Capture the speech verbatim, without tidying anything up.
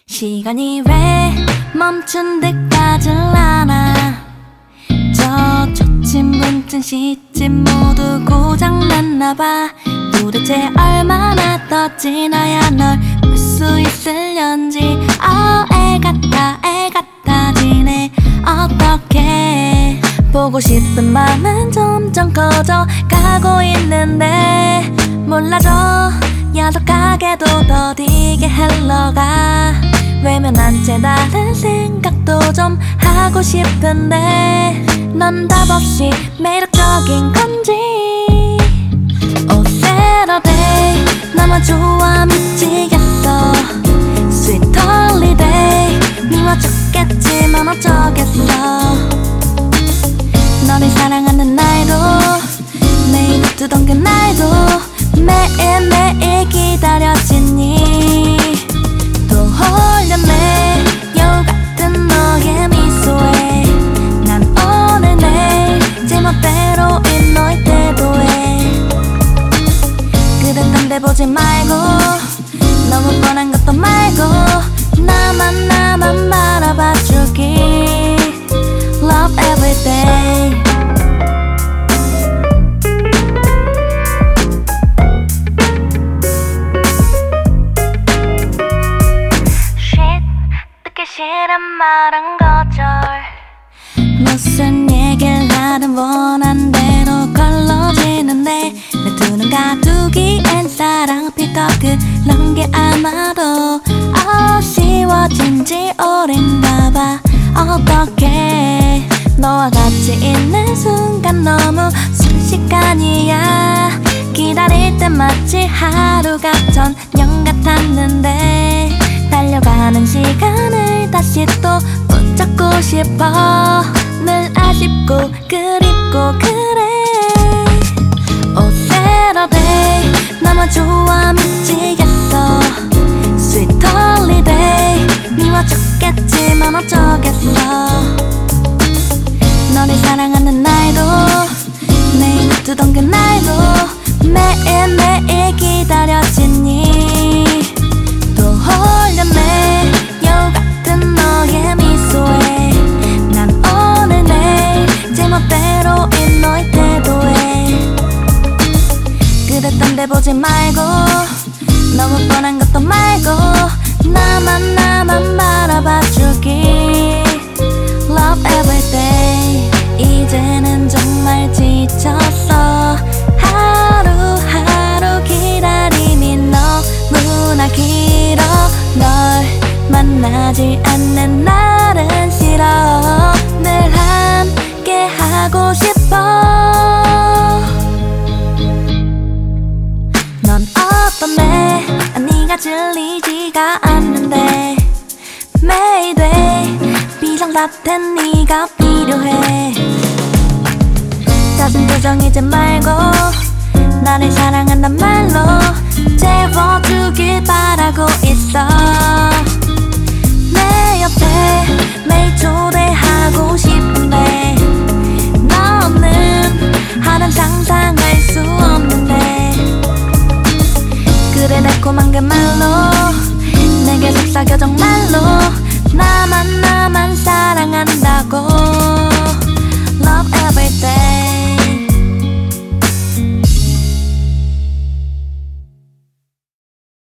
시간이 왜 멈춘 듯 가질 않아. 저 초침 문자 시침 모두 고장났나봐. 도대체 얼마나 더 지나야 널 볼 수 있을련지. 어, 애 같아 애 같아지네. 어떡해. 보고 싶은 맘은 점점 커져 가고 있는데 몰라줘. 야속하게도 더디게 흘러가. 외면한 채 다른 생각도 좀 하고 싶은데 넌 답 없이 매력적인 건지. Oh Saturday 나만 좋아 미치겠어. Sweet holiday 미워 죽겠지만 어쩌겠어. 너를 사랑하는 날도 매일 붙던 그날도 매일매일 기다려지니. 또 홀렸네 여우 같은 너의 미소에. 난 오늘 내일 제멋대로인 너의 태도에. 그댄 딴데 보지 말고 너무 뻔한 것도 말고 나만 나만 바라봐 주기. Love everyday. 싫은 말은 거절. 무슨 얘기를 하든 원한 대로 걸러지는데 내 두 눈 가두기엔 사랑 필까 그런 게 아마도 아쉬워진 지 오랜가 봐. 어떡해. 너와 같이 있는 순간 너무 순식간이야. 기다릴 때 마치 하루가 전년 같았는데 달려가는 시간을 다시 또 붙잡고 싶어. 늘 아쉽고 그립고 그래. Oh Saturday 나만 좋아 미치겠어. Sweet holiday 미워 죽겠지만 어쩌겠어. 너를 사랑하는 날도 매일 두던 그날도 매일매일 기다려지니. 또 홀렸네 여우 같은 너의 미소에. 난 오늘 내일 제멋대로인 너의 태도에. 그대 딴데 보지 말고 너무 뻔한 것도 말고 나만 나만 바라봐 주기. Love everyday. 이제는 정말 지쳤어. 하루하루 기다림이 너무나 길어. 널 만나지 않는 날은 싫어. 늘 함께 하고 싶어. 넌 어떤데 네가 질리지가 않는데 매일 돼 비상사태는 네가 필요해. 작은 표정 이제 말고 나를 사랑한단 말로 채워주길 바라고 있어. 내 옆에 매일 초대하고 싶은데 너 없는 하루는 상상할 수 없는데. 그래 달콤한 그 말로 내게 속삭여 정말로 나만 나만 사랑한다고. Love everyday.